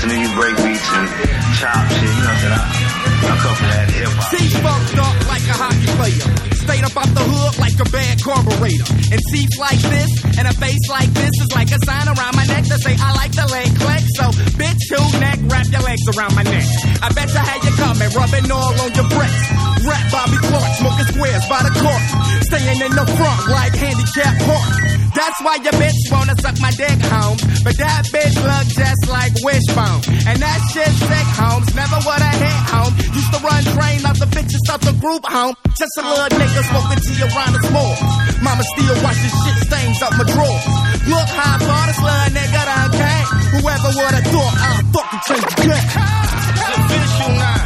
listen to these break beats and chop shit, you know what I'm saying? I come from that hip-hop. See, fucked up like a hockey player. Straight up out the hood like a bad carburetor. And teeth like this and a face like this is like a sign around my neck to say I like the leg click. So, bitch, who neck, wrap your legs around my neck. I bet you how you coming, rubbing all on your breast. Rap Bobby Clark, smoking squares by the court. Staying in the front like handicap park. That's why your bitch wanna suck my dick, Holmes. But that bitch look just like Wishbone. And that shit sick, Holmes. Never would've hit home. Used to run train out the bitches out the group home. Just a little nigga smoking tea around the small. Mama still watching shit stains up my drawers. Look how far this little nigga done came. Whoever would've thought I'd fucking change the game. It's official now.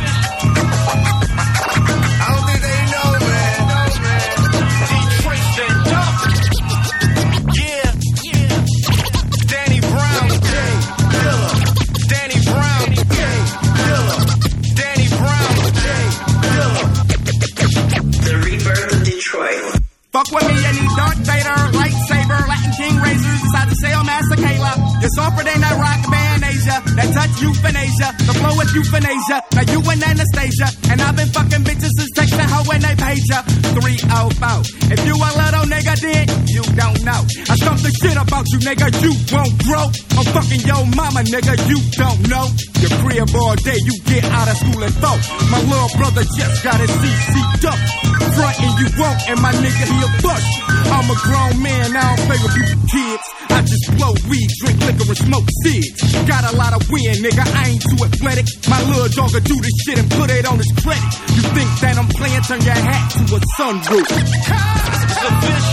I don't think they know, man. Detroit said dump. Yeah. Danny Brown, Jay Dilla. Danny Brown, Jay Dilla. Danny Brown, Jay Dilla. The rebirth of Detroit. Fuck with me, you need Darth Vader, lightsaber, Latin King razors, decide to sail Master Kayla. You're softer than that rock band Asia, that touch euthanasia, the flow is euthanasia, now you and Anastasia, and I've been fucking bitches since texting her when they page ya. 304, if you a little nigga then, you don't know. I stump the shit about you nigga, you won't grow. I'm fucking your mama nigga, you don't know. Your crib all day, you get out of school and vote. My little brother just got his CC'd up. Frontin' you won't, and my nigga he'll bust. I'm a grown man, I don't play with you kids. I just blow weed, drink liquor and smoke cigs. Got a lot of wind, nigga, I ain't too athletic. My little dog'll do this shit and put it on his credit. You think that I'm playing, turn your hat to a sunroof.